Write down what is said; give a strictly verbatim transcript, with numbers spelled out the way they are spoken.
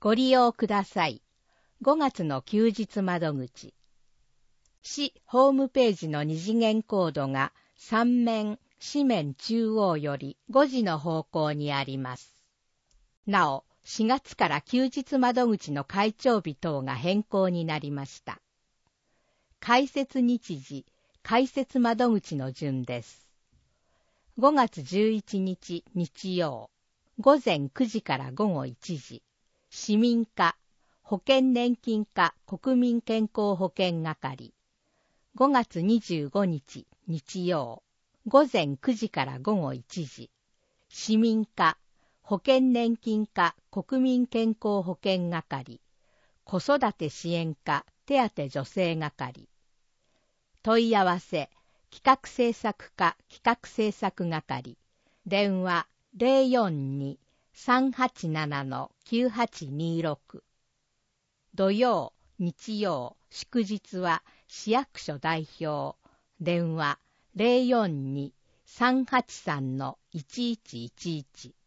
ご利用ください。ごがつの休日窓口。市ホームページの二次元コードが三面、四面中央よりごじの方向にあります。なお、しがつから休日窓口の開帳日等が変更になりました。開設日時、開設窓口の順です。ごがつじゅういちにち日曜、ごぜんくじからごごいちじ、市民課、保険年金課国民健康保険係。ごがつにじゅうごにち日曜、ごぜんくじからごごいちじ、市民課、保険年金課国民健康保険係、子育て支援課手当助成係。問い合わせ、企画制作課企画制作係。電話 ゼロよんに さんはちなな きゅうはちにろく。土曜、日曜、祝日は市役所代表。電話 ゼロよんに さんはちさん いちいちいちいち。